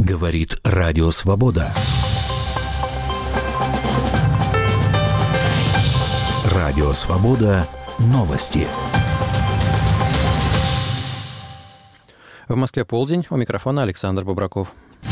Говорит Радио Свобода. Радио Свобода. Новости. В Москве полдень. У микрофона Александр Бобраков.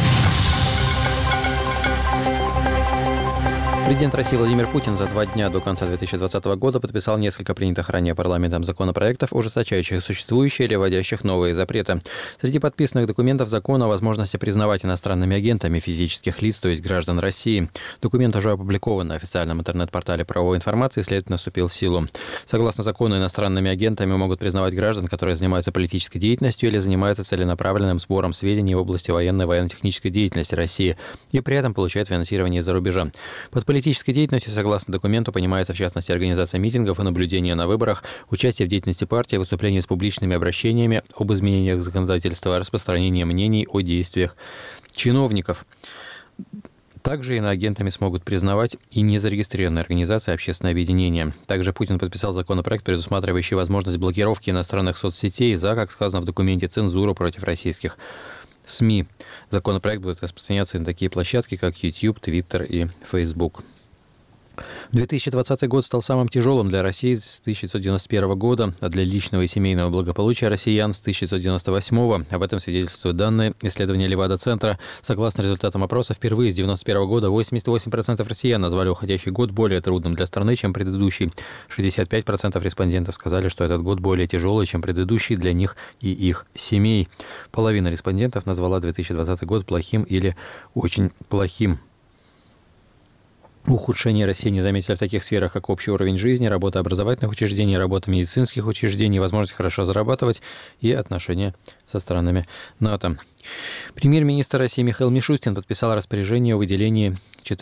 Президент России Владимир Путин за 2 дня до конца 2020 года подписал несколько принятых ранее парламентом законопроектов, ужесточающих существующие или вводящих новые запреты. Среди подписанных документов закон о возможности признавать иностранными агентами физических лиц, то есть граждан России. Документ уже опубликован на официальном интернет-портале правовой информации, следовательно, вступил в силу. Согласно закону, иностранными агентами могут признавать граждан, которые занимаются политической деятельностью или занимаются целенаправленным сбором сведений в области военной и военно-технической деятельности России и при этом получают финансирование из-за рубежа. Под политической деятельностью, согласно документу, понимается в частности организация митингов и наблюдение на выборах, участие в деятельности партии, выступление с публичными обращениями об изменениях законодательства, распространение мнений о действиях чиновников. Также иноагентами смогут признавать и незарегистрированные организации, общественные объединения. Также Путин подписал законопроект, предусматривающий возможность блокировки иностранных соцсетей за, как сказано в документе, цензуру против российских СМИ. Законопроект будет распространяться на такие площадки, как YouTube, Twitter и Facebook. 2020 год стал самым тяжелым для России с 1991 года, а для личного и семейного благополучия россиян с 1998. Об этом свидетельствуют данные исследования Левада-центра. Согласно результатам опроса, впервые с 1991 года 88% россиян назвали уходящий год более трудным для страны, чем предыдущий. 65% респондентов сказали, что этот год более тяжелый, чем предыдущий для них и их семей. Половина респондентов назвала 2020 год плохим или очень плохим. Ухудшение России не заметили в таких сферах, как общий уровень жизни, работа образовательных учреждений, работа медицинских учреждений, возможность хорошо зарабатывать и отношения со странами НАТО. Премьер-министр России Михаил Мишустин подписал распоряжение о выделении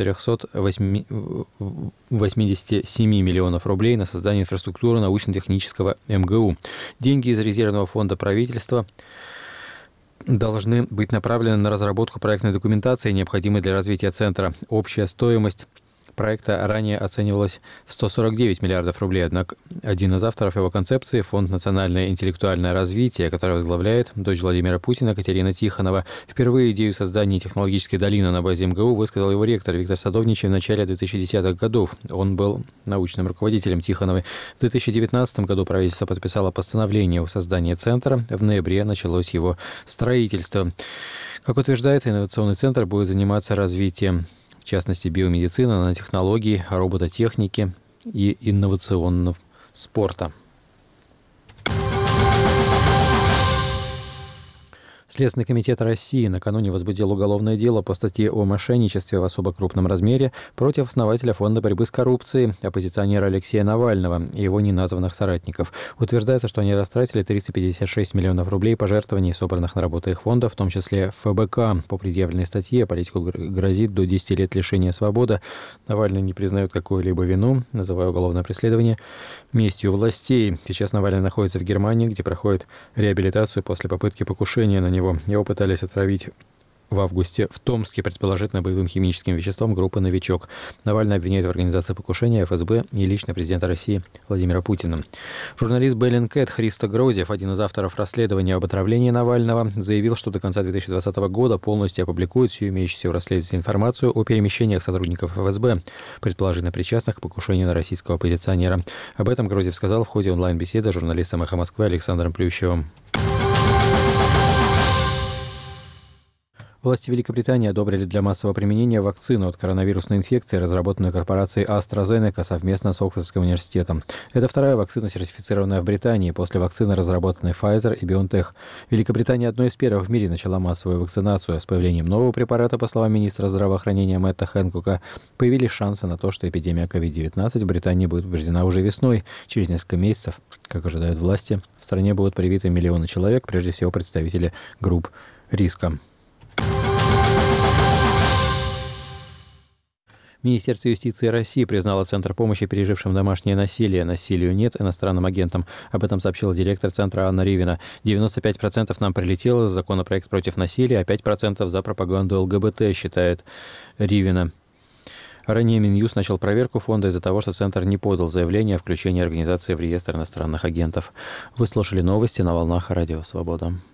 487 миллионов рублей на создание инфраструктуры научно-технического МГУ. Деньги из резервного фонда правительства должны быть направлены на разработку проектной документации, необходимой для развития центра. Общая стоимость проекта ранее оценивалась в 149 миллиардов рублей, однако один из авторов его концепции, Фонд национальное интеллектуальное развитие, который возглавляет дочь Владимира Путина Катерина Тихонова, впервые идею создания технологической долины на базе МГУ высказал его ректор Виктор Садовничий в начале 2010-х годов. Он был научным руководителем Тихоновой. В 2019 году правительство подписало постановление о создании центра. В ноябре началось его строительство. Как утверждается, инновационный центр будет заниматься развитием, в частности, биомедицины, нанотехнологий, робототехники и инновационного спорта. Следственный комитет России накануне возбудил уголовное дело по статье о мошенничестве в особо крупном размере против основателя Фонда борьбы с коррупцией, оппозиционера Алексея Навального и его неназванных соратников. Утверждается, что они растратили 356 миллионов рублей пожертвований, собранных на работу их фонда, в том числе ФБК. По предъявленной статье политику грозит до 10 лет лишения свободы. Навальный не признает какую-либо вину, называя уголовное преследование местью властей. Сейчас Навальный находится в Германии, где проходит реабилитацию после попытки покушения на него. Его пытались отравить в августе в Томске, предположительно боевым химическим веществом группы «Новичок». Навальный обвиняет в организации покушения ФСБ и лично президента России Владимира Путина. Журналист Bellingcat Христо Грозев, один из авторов расследования об отравлении Навального, заявил, что до конца 2020 года полностью опубликует всю имеющуюся в расследовании информацию о перемещениях сотрудников ФСБ, предположительно причастных к покушению на российского оппозиционера. Об этом Грозев сказал в ходе онлайн-беседы с журналистом «Эхо Москвы» Александром Плющевым. Власти Великобритании одобрили для массового применения вакцину от коронавирусной инфекции, разработанную корпорацией AstraZeneca совместно с Оксфордским университетом. Это вторая вакцина, сертифицированная в Британии, после вакцины, разработанной Pfizer и BioNTech. Великобритания одной из первых в мире начала массовую вакцинацию. С появлением нового препарата, по словам министра здравоохранения Мэтта Хэнкока, появились шансы на то, что эпидемия COVID-19 в Британии будет побеждена уже весной. Через несколько месяцев, как ожидают власти, в стране будут привиты миллионы человек, прежде всего представители групп риска. Министерство юстиции России признало Центр помощи пережившим домашнее насилие. Насилию нет иностранным агентам. Об этом сообщила директор Центра Анна Ривина. 95% нам прилетело за законопроект против насилия, а 5% за пропаганду ЛГБТ, считает Ривина. Ранее Минюст начал проверку фонда из-за того, что Центр не подал заявление о включении организации в реестр иностранных агентов. Вы слушали новости на волнах Радио Свобода.